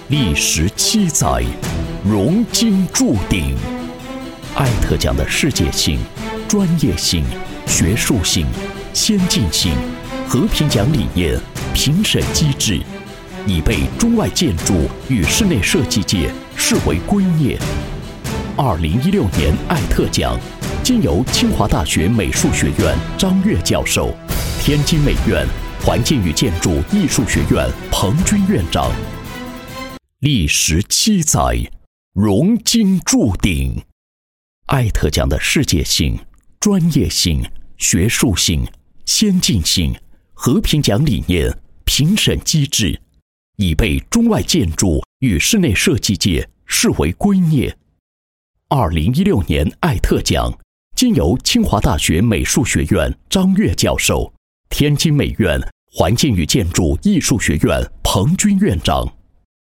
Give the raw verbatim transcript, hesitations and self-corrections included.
历时七载，荣菁铸鼎。艾特奖的世界性、专业性、学术性、先进性、和平奖理念、评审机制，已被中外建筑与室内设计界视为圭臬。二零一六年艾特奖经由清华大学美术学院张悦教授、天津美院环境与建筑艺术学院彭军院长。历时七载，荣菁铸鼎。艾特奖的世界性、专业性、学术性、先进性、和平奖理念、评审机制，已被中外建筑与室内设计界视为圭臬。二零一六年艾特奖经由清华大学美术学院张悦教授、天津美院环境与建筑艺术学院彭军院长。